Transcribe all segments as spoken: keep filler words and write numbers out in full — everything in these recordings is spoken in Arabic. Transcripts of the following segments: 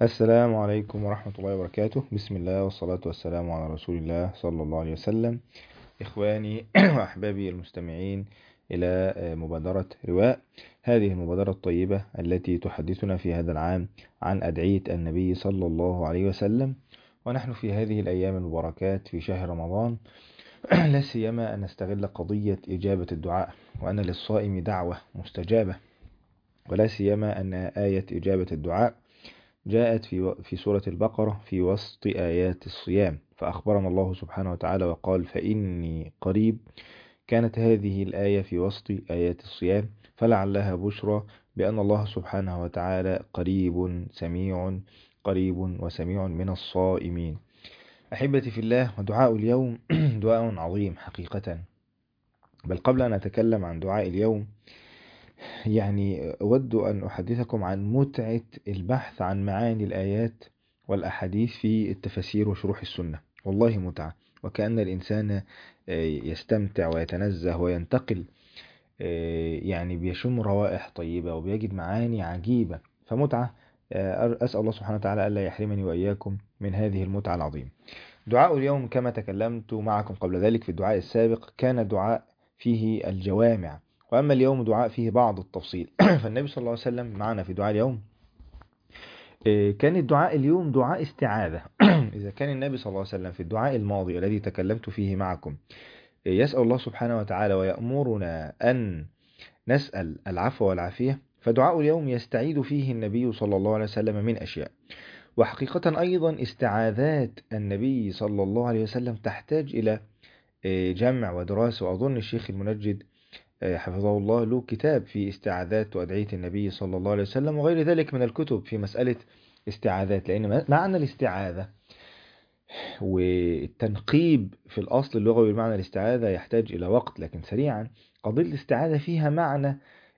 السلام عليكم ورحمة الله وبركاته. بسم الله والصلاة والسلام على رسول الله صلى الله عليه وسلم. إخواني وأحبابي المستمعين إلى مبادرة رواء، هذه المبادرة الطيبة التي تحدثنا في هذا العام عن أدعية النبي صلى الله عليه وسلم، ونحن في هذه الأيام المباركات في شهر رمضان لا سيما أن نستغل قضية إجابة الدعاء، وأن للصائم دعوة مستجابة، ولا سيما أن آية إجابة الدعاء جاءت في في سورة البقرة في وسط آيات الصيام، فأخبرنا الله سبحانه وتعالى وقال فإني قريب. كانت هذه الآية في وسط آيات الصيام، فلعلها بشرى بأن الله سبحانه وتعالى قريب سميع قريب وسميع من الصائمين. أحبتي في الله، ودعاء اليوم دعاء عظيم حقيقة. بل قبل أن أتكلم عن دعاء اليوم، يعني أود أن أحدثكم عن متعة البحث عن معاني الآيات والأحاديث في التفاسير وشروح السنة. والله متعة، وكأن الإنسان يستمتع ويتنزه وينتقل، يعني بيشم روائح طيبة وبيجد معاني عجيبة، فمتعة. أسأل الله سبحانه وتعالى ألا يحرمني وإياكم من هذه المتعة العظيمة. دعاء اليوم كما تكلمت معكم قبل ذلك في الدعاء السابق كان دعاء فيه الجوامع، وأما اليوم دعاء فيه بعض التفصيل. فالنبي صلى الله عليه وسلم معنا في دعاء اليوم كان الدعاء اليوم دعاء استعاذة. إذا كان النبي صلى الله عليه وسلم في الدعاء الماضي الذي تكلمت فيه معكم يسأل الله سبحانه وتعالى ويأمرنا أن نسأل العفو والعافية، فدعاء اليوم يستعيذ فيه النبي صلى الله عليه وسلم من أشياء. وحقيقة أيضا استعاذات النبي صلى الله عليه وسلم تحتاج إلى جمع ودراسة، وأظن الشيخ المنجد حفظه الله له كتاب في استعاذات وأدعية النبي صلى الله عليه وسلم وغير ذلك من الكتب في مسألة استعاذات، لأن معنى الاستعاذة والتنقيب في الأصل اللغوي بمعنى الاستعاذة يحتاج إلى وقت، لكن سريعا قضية الاستعاذة فيها معنى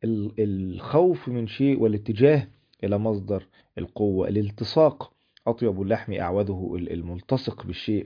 الخوف من شيء والاتجاه إلى مصدر القوة، الالتصاق، أطيب اللحم أعوده، الملتصق بالشيء.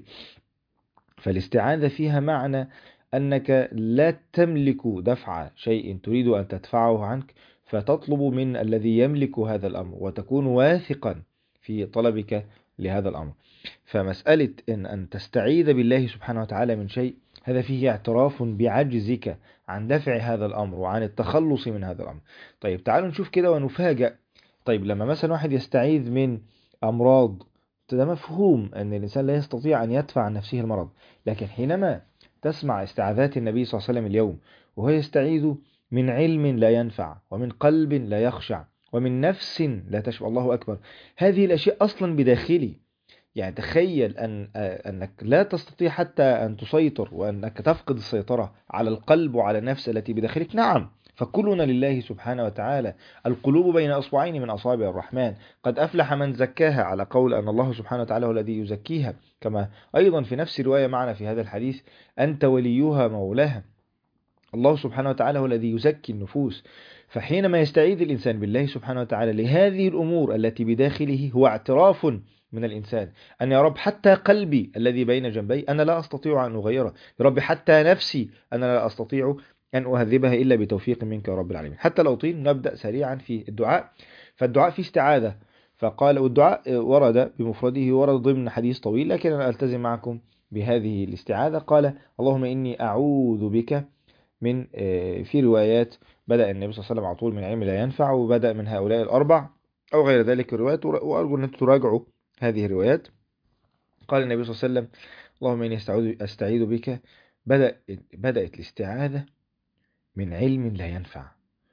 فالاستعاذة فيها معنى أنك لا تملك دفع شيء تريد أن تدفعه عنك، فتطلب من الذي يملك هذا الأمر وتكون واثقا في طلبك لهذا الأمر. فمسألة إن أن تستعيذ بالله سبحانه وتعالى من شيء، هذا فيه اعتراف بعجزك عن دفع هذا الأمر وعن التخلص من هذا الأمر. طيب تعالوا نشوف كده ونفاجأ. طيب لما مثلا واحد يستعيذ من أمراض، ده مفهوم أن الإنسان لا يستطيع أن يدفع عن نفسه المرض، لكن حينما تسمع استعاذات النبي صلى الله عليه وسلم اليوم وهو يستعيذ من علم لا ينفع، ومن قلب لا يخشع، ومن نفس لا تشبع، الله أكبر، هذه الأشياء أصلا بداخلي. يعني تخيل أن أنك لا تستطيع حتى أن تسيطر، وأنك تفقد السيطرة على القلب وعلى النفس التي بداخلك. نعم، فكلنا لله سبحانه وتعالى، القلوب بين أصبعين من أصابع الرحمن، قد أفلح من زكاها، على قول أن الله سبحانه وتعالى هو الذي يزكيها، كما أيضا في نفس رواية معنا في هذا الحديث أنت وليها مولاها، الله سبحانه وتعالى هو الذي يزكي النفوس. فحينما يستعيذ الإنسان بالله سبحانه وتعالى لهذه الأمور التي بداخله، هو اعتراف من الإنسان أن يا رب حتى قلبي الذي بين جنبي أنا لا أستطيع أن أغيره، يا رب حتى نفسي أنا لا أستطيع أن أهذبها إلا بتوفيق منك يا رب العالمين. حتى لو طيل نبدأ سريعا في الدعاء. فالدعاء فيه استعاذة، فقال والدعاء ورد بمفرده، ورد ضمن حديث طويل، لكن أنا ألتزم معكم بهذه الاستعاذة. قال اللهم إني أعوذ بك من، في روايات بدأ النبي صلى الله عليه وسلم على طول من علم لا ينفع، وبدأ من هؤلاء الأربع أو غير ذلك الروايات، وأرجو أن تراجعوا هذه الروايات. قال النبي صلى الله عليه وسلم اللهم إني أستعيذ, أستعيذ بك، بدأ بدأت الاستعاذة من علم لا ينفع.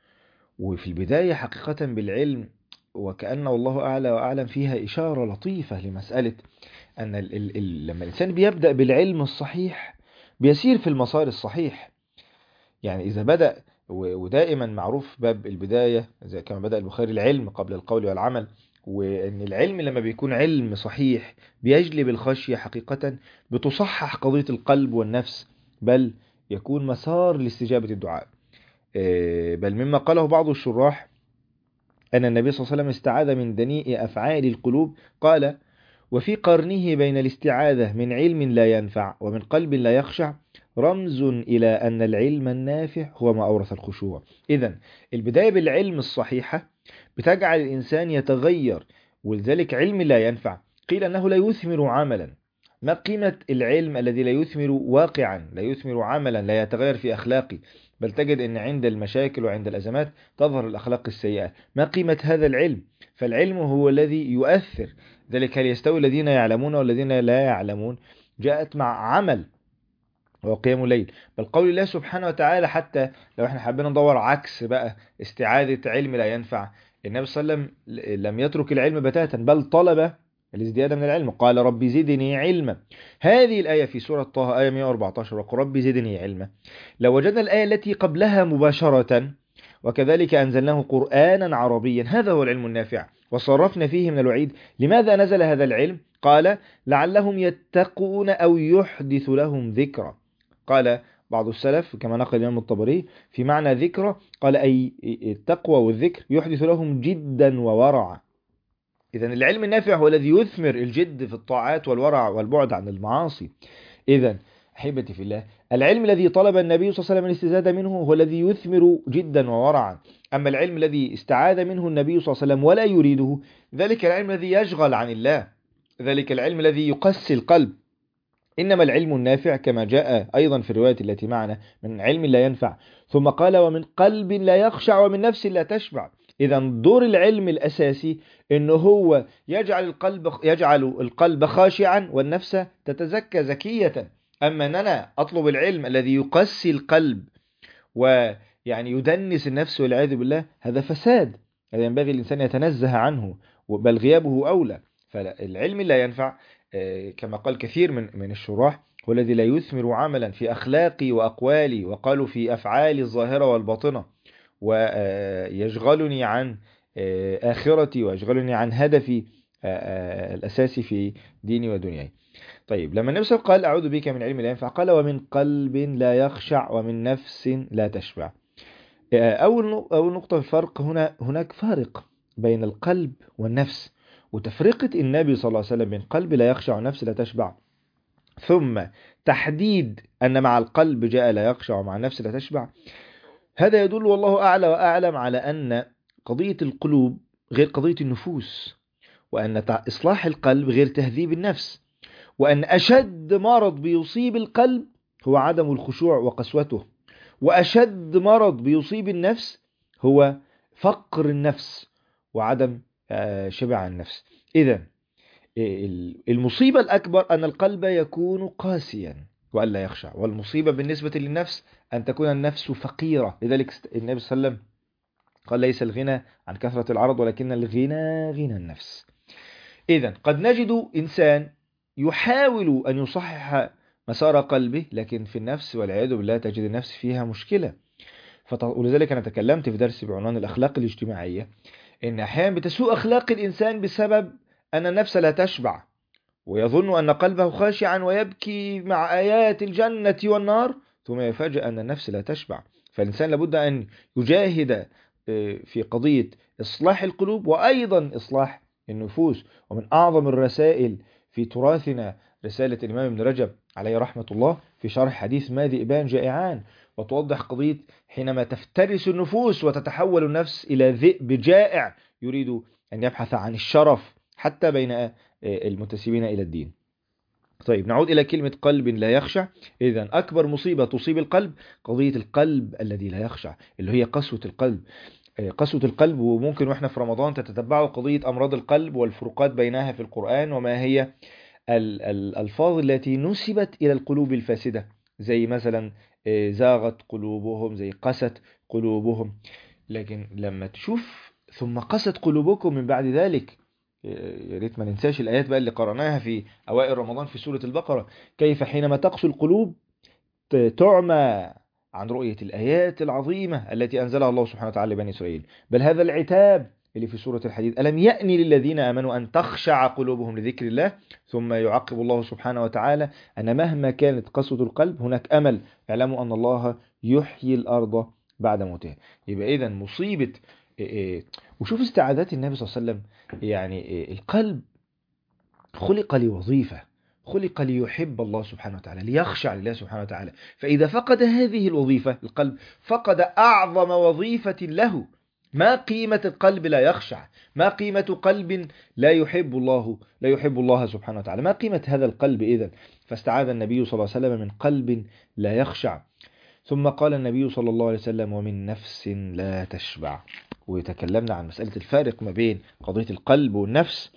وفي البداية حقيقة بالعلم، وكأن الله أعلى وأعلم فيها إشارة لطيفة لمسألة أن ال ال ال لما الإنسان بيبدأ بالعلم الصحيح بيسير في المسار الصحيح. يعني إذا بدأ، ودائما معروف باب البداية زي كما بدأ البخاري، العلم قبل القول والعمل، وأن العلم لما بيكون علم صحيح بيجلب الخشية حقيقة، بتصحح قضية القلب والنفس، بل يكون مسار لاستجابة الدعاء. بل مما قاله بعض الشراح أن النبي صلى الله عليه وسلم استعاذ من دنيء أفعال القلوب، قال وفي قرنه بين الاستعاذة من علم لا ينفع ومن قلب لا يخشع رمز إلى أن العلم النافع هو ما أورث الخشوع. إذن البداية بالعلم الصحيحة بتجعل الإنسان يتغير ولذلك علم لا ينفع قيل أنه لا يثمر عملا. ما قيمة العلم الذي لا يثمر واقعا، لا يثمر عملا، لا يتغير في أخلاقي، بل تجد أن عند المشاكل وعند الأزمات تظهر الأخلاق السيئة؟ ما قيمة هذا العلم؟ فالعلم هو الذي يؤثر. ذلك هل يستوي الذين يعلمون والذين لا يعلمون؟ جاءت مع عمل وقيام الليل. بل قول الله سبحانه وتعالى، حتى لو احنا حابين ندور عكس بقى استعادة علم لا ينفع، النبي صلى الله عليه وسلم لم يترك العلم بتاتا، بل طلب الازدياد من العلم، قال رب زدني علما. هذه الآية في سورة طه آية مئة وأربعة عشر، وقل رب زدني علما. لو وجدنا الآية التي قبلها مباشرة، وكذلك أنزلناه قرآنا عربيا، هذا هو العلم النافع، وصرفنا فيه من الوعيد. لماذا نزل هذا العلم؟ قال لعلهم يتقون أو يحدث لهم ذكرى. قال بعض السلف كما نقل الإمام الطبري في معنى ذكرى، قال أي التقوى والذكر يحدث لهم جدا وورعا. إذا العلم النافع هو الذي يثمر الجد في الطاعات والورع والبعد عن المعاصي. إذا أحبتي في الله، العلم الذي طلب النبي صلى الله عليه وسلم الاستزادة منه هو الذي يثمر جدا وورعا. أما العلم الذي استعاذ منه النبي صلى الله عليه وسلم ولا يريده، ذلك العلم الذي يشغل عن الله، ذلك العلم الذي يقسي القلب. إنما العلم النافع كما جاء أيضا في الرواية التي معنا من علم لا ينفع، ثم قال ومن قلب لا يخشع ومن نفس لا تشبع. إذا دور العلم الأساسي إنه هو يجعل القلب يجعل القلب خاشعا والنفس تتزكى زكية. أما أن أنا أطلب العلم الذي يقسي القلب ويعني يدنس النفس والعياذ بالله، هذا فساد، هذا ينبغي الإنسان يتنزه عنه، بل غيابه أولى. فالعلم لا ينفع كما قال كثير من من الشراح هو الذي لا يثمر عملا في أخلاقي وأقوالي، وقالوا في أفعالي الظاهرة والباطنة، ويشغلني عن آخرتي ويشغلني عن هدفي الأساسي في ديني ودنياي. طيب لما النبي صلى الله عليه وسلم قال أعوذ بك من علم لا ينفع، قال ومن قلب لا يخشع ومن نفس لا تشبع. أول أول نقطة في الفرق هنا، هناك فارق بين القلب والنفس، وتفرقة النبي صلى الله عليه وسلم بين قلب لا يخشع ونفس لا تشبع، ثم تحديد أن مع القلب جاء لا يخشع ومع النفس لا تشبع. هذا يدل والله أعلى وأعلم على أن قضية القلوب غير قضية النفوس، وأن إصلاح القلب غير تهذيب النفس، وأن أشد مرض بيصيب القلب هو عدم الخشوع وقسوته، وأشد مرض بيصيب النفس هو فقر النفس وعدم شبع النفس. إذن المصيبة الأكبر أن القلب يكون قاسيا وأن لا يخشع، والمصيبة بالنسبة للنفس أن تكون النفس فقيرة. لذلك النبي صلى الله عليه وسلم قال ليس الغنى عن كثرة العرض ولكن الغنى غنى النفس. إذن قد نجد إنسان يحاول أن يصحح مسار قلبه، لكن في النفس والعياذ بالله تجد النفس فيها مشكلة. ولذلك أنا تكلمت في درس بعنوان الأخلاق الاجتماعية إن أحيانا بتسوء أخلاق الإنسان بسبب أن النفس لا تشبع، ويظن أن قلبه خاشعا ويبكي مع آيات الجنة والنار، ثم يفاجأ أن النفس لا تشبع. فالإنسان لابد أن يجاهد في قضية إصلاح القلوب وأيضا إصلاح النفوس. ومن أعظم الرسائل في تراثنا رسالة الإمام ابن رجب عليه رحمة الله في شرح حديث ما ذئبان جائعان، وتوضح قضية حينما تفترس النفوس وتتحول النفس إلى ذئب جائع يريد أن يبحث عن الشرف حتى بين المنتسبين إلى الدين. طيب نعود إلى كلمة قلب لا يخشع. إذن أكبر مصيبة تصيب القلب قضية القلب الذي لا يخشع، اللي هي قسوة القلب. قسوة القلب، وممكن وإحنا في رمضان تتتبعوا قضية أمراض القلب والفروقات بينها في القرآن، وما هي الألفاظ التي نسبت إلى القلوب الفاسدة، زي مثلا زاغت قلوبهم، زي قست قلوبهم. لكن لما تشوف ثم قست قلوبكم من بعد ذلك، يا ريت ما ننساش الآيات بقى اللي قرأناها في أوائل رمضان في سورة البقرة، كيف حينما تقسو القلوب تعمى عن رؤية الآيات العظيمة التي أنزلها الله سبحانه وتعالى لبني إسرائيل. بل هذا العتاب اللي في سورة الحديد، ألم يأني للذين آمنوا أن تخشع قلوبهم لذكر الله، ثم يعقب الله سبحانه وتعالى أن مهما كانت قسوة القلب هناك أمل، اعلموا أن الله يحيي الأرض بعد موتها. يبقى إذن مصيبة. وشوف استعاذات النبي صلى الله عليه وسلم، يعني القلب خلق لوظيفة، خلق ليحب الله سبحانه وتعالى، ليخشع لله سبحانه وتعالى. فإذا فقد هذه الوظيفة القلب فقد أعظم وظيفة له، ما قيمة القلب لا يخشع؟ ما قيمة قلب لا يحب الله لا يحب الله سبحانه وتعالى؟ ما قيمة هذا القلب إذن؟ فاستعاذ النبي صلى الله عليه وسلم من قلب لا يخشع. ثم قال النبي صلى الله عليه وسلم ومن نفس لا تشبع. وتكلمنا عن مسألة الفارق ما بين قضية القلب والنفس،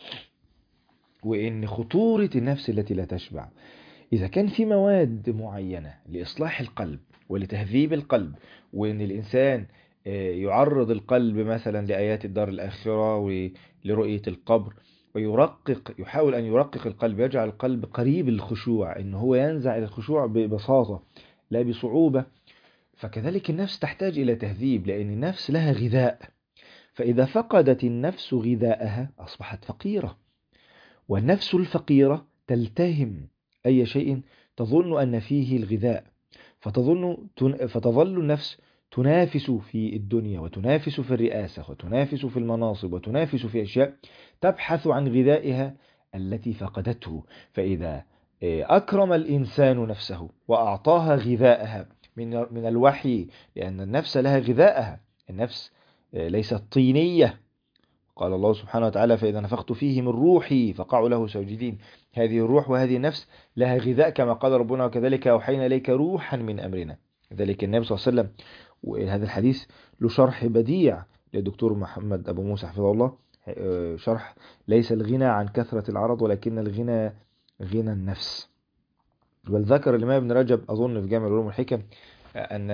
وإن خطورة النفس التي لا تشبع. إذا كان في مواد معينة لإصلاح القلب ولتهذيب القلب، وإن الإنسان يعرض القلب مثلا لآيات الدار الآخرة ولرؤية القبر، ويرقق يحاول أن يرقق القلب، يجعل القلب قريب الخشوع، إن هو ينزع إلى الخشوع ببساطة لا بصعوبة. فكذلك النفس تحتاج إلى تهذيب، لأن النفس لها غذاء، فإذا فقدت النفس غذاءها أصبحت فقيرة، والنفس الفقيرة تلتهم أي شيء تظن أن فيه الغذاء، فتظن فتظل النفس تنافس في الدنيا، وتنافس في الرئاسة، وتنافس في المناصب، وتنافس في أشياء تبحث عن غذائها التي فقدته. فإذا أكرم الإنسان نفسه وأعطاها غذاءها من من الوحي، لأن النفس لها غذاءها، النفس ليست طينية. قال الله سبحانه وتعالى فإذا نفخت فيه من روحي فقعوا له ساجدين. هذه الروح وهذه النفس لها غذاء، كما قال ربنا وكذلك أوحينا إليك روحا من أمرنا. ذلك النبي صلى الله عليه وسلم، وهذا الحديث له شرح بديع للدكتور محمد أبو موسى حفظه الله، شرح ليس الغنى عن كثرة العرض ولكن الغنى غنى النفس. بل ذكر الإمام ابن رجب أظن في جامع العلوم والحكم أن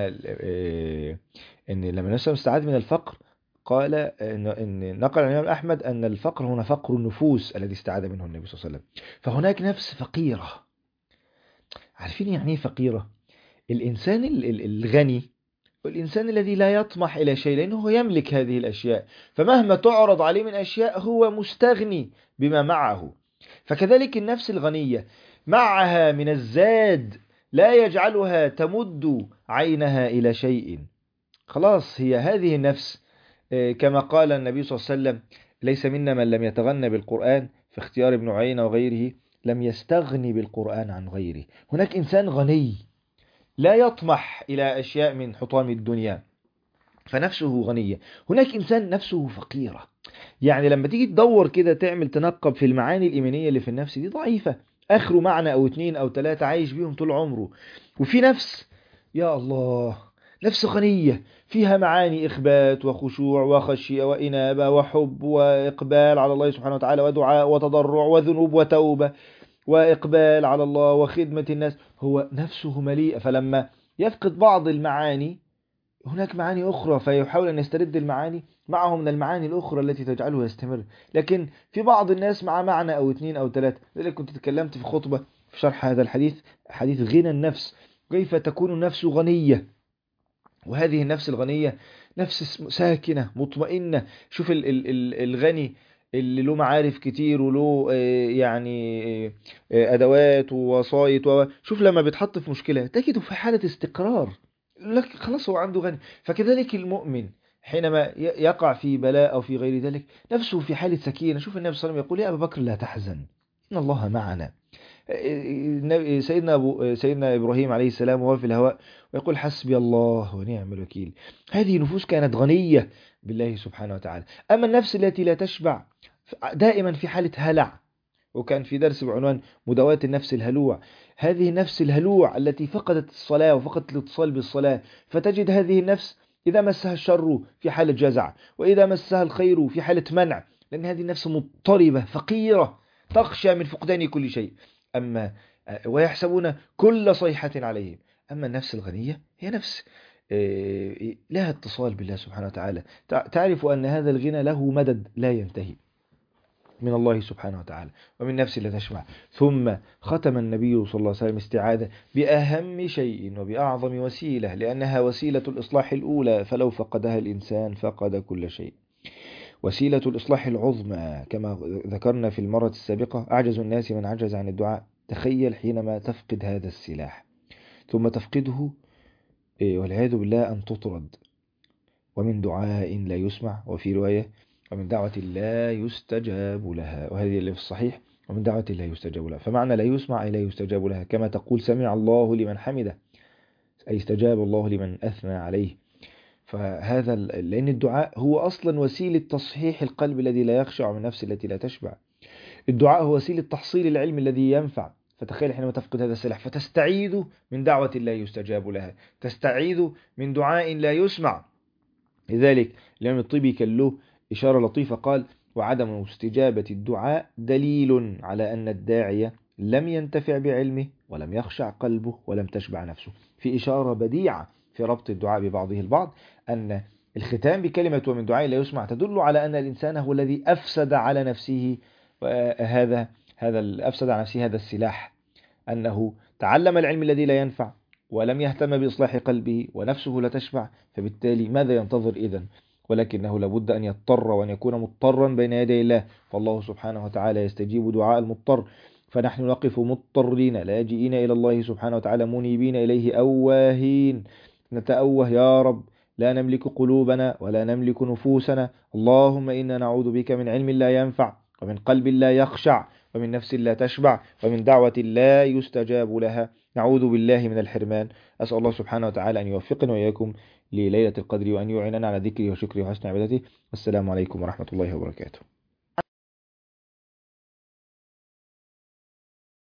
أن لما النبي استعاذ من الفقر قال إن, إن نقل عن الإمام أحمد أن الفقر هنا فقر النفوس الذي استعاذ منه النبي صلى الله عليه وسلم. فهناك نفس فقيرة. عارفين يعني ايه فقيرة؟ الإنسان الغني والإنسان الذي لا يطمح إلى شيء، لأنه هو يملك هذه الأشياء، فمهما تعرض عليه من أشياء هو مستغني بما معه. فكذلك النفس الغنية معها من الزاد لا يجعلها تمد عينها إلى شيء. خلاص هي هذه النفس، كما قال النبي صلى الله عليه وسلم ليس منا من لم يتغنى بالقرآن، في اختيار ابن عيينة وغيره لم يستغني بالقرآن عن غيره. هناك إنسان غني لا يطمح إلى أشياء من حطام الدنيا فنفسه غنية. هناك إنسان نفسه فقيرة، يعني لما تيجي تدور كده تعمل تنقب في المعاني الإيمانية اللي في النفس دي ضعيفة، آخره معنى أو اتنين أو تلاتة عايش بيهم طول عمره. وفي نفس يا الله نفس غنية فيها معاني إخبات وخشوع وخشية وإنابة وحب وإقبال على الله سبحانه وتعالى ودعاء وتضرع وذنوب وتوبة وإقبال على الله وخدمة الناس. هو نفسه مليئة، فلما يفقد بعض المعاني هناك معاني أخرى فيحاول أن يسترد المعاني معه من المعاني الأخرى التي تجعله يستمر. لكن في بعض الناس مع معنى أو اثنين أو ثلاثة. لذلك كنت تكلمت في خطبة في شرح هذا الحديث، حديث غنى النفس، كيف تكون النفس غنية. وهذه النفس الغنية نفس ساكنة مطمئنة. شوف ال ال ال الغني اللي له معارف كتير وله يعني أدوات ووسائط، شوف لما بيتحط في مشكلة تجده في حالة استقرار، لك خلاص هو عنده غني. فكذلك المؤمن حينما يقع في بلاء أو في غير ذلك نفسه في حالة سكينة. شوف النبي صلى الله عليه وسلم يقول يا أبا بكر لا تحزن إن الله معنا. سيدنا أبو سيدنا إبراهيم عليه السلام وهو في الهواء ويقول حسبي الله ونعم الوكيل. هذه نفوس كانت غنية بالله سبحانه وتعالى. أما النفس التي لا تشبع دائما في حالة هلع، وكان في درس بعنوان مداواة النفس الهلوع. هذه النفس الهلوع التي فقدت الصلاة وفقدت الاتصال بالصلاة، فتجد هذه النفس إذا مسها الشر في حالة جزع، وإذا مسها الخير في حالة منع، لأن هذه النفس مضطربة فقيرة تخشى من فقدان كل شيء. أما ويحسبون كل صيحة عليهم. أما النفس الغنية هي نفس لها اتصال بالله سبحانه وتعالى، تعرف أن هذا الغنى له مدد لا ينتهي من الله سبحانه وتعالى ومن نفس لا تشبع. ثم ختم النبي صلى الله عليه وسلم استعاذة بأهم شيء وبأعظم وسيلة، لأنها وسيلة الإصلاح الأولى، فلو فقدها الإنسان فقد كل شيء. وسيلة الإصلاح العظمى كما ذكرنا في المرة السابقة، أعجز الناس من عجز عن الدعاء. تخيل حينما تفقد هذا السلاح ثم تفقده والعياذ بالله أن تطرد، ومن دعاء لا يسمع، وفي رواية ومن دعوة لا يستجاب لها، وهذه اللي في الصحيح ومن دعوة لا يستجاب لها. فمعنى لا يسمع أي لا يستجاب لها، كما تقول سمع الله لمن حمده أي استجاب الله لمن أثنى عليه. فهذا ال- لأن الدعاء هو أصلا وسيلة تصحيح القلب الذي لا يخشع من النفس التي لا تشبع. الدعاء هو وسيلة تحصيل العلم الذي ينفع. فتخيل حينما تفقد هذا السلاح فتستعيذ من دعوة لا يستجاب لها، تستعيذ من دعاء لا يسمع. لذلك الإمام الطيبي كان له إشارة لطيفة، قال: وعدم استجابة الدعاء دليل على أن الداعية لم ينتفع بعلمه ولم يخشع قلبه ولم تشبع نفسه. في إشارة بديعة في ربط الدعاء ببعضه البعض، أن الختام بكلمة ومن دعاء لا يسمع تدل على أن الإنسان هو الذي أفسد على نفسه هذا هذا أفسد على نفسه هذا السلاح، أنه تعلم العلم الذي لا ينفع ولم يهتم بإصلاح قلبه ونفسه لا تشبع. فبالتالي ماذا ينتظر إذن؟ ولكنه لابد أن يضطر وأن يكون مضطرا بين يدي الله، فالله سبحانه وتعالى يستجيب دعاء المضطر. فنحن نقف مضطرين لاجئين إلى الله سبحانه وتعالى منيبين إليه أواهين، نتأوه: يا رب لا نملك قلوبنا ولا نملك نفوسنا، اللهم إنا نعوذ بك من علم لا ينفع ومن قلب لا يخشع ومن نفس لا تشبع ومن دعوة لا يستجاب لها. نعوذ بالله من الحرمان. أسأل الله سبحانه وتعالى أن يوفقنا وإياكم لليلة القدر وأن يعيننا على ذكره وشكره وحسن عبادته. والسلام عليكم ورحمة الله وبركاته.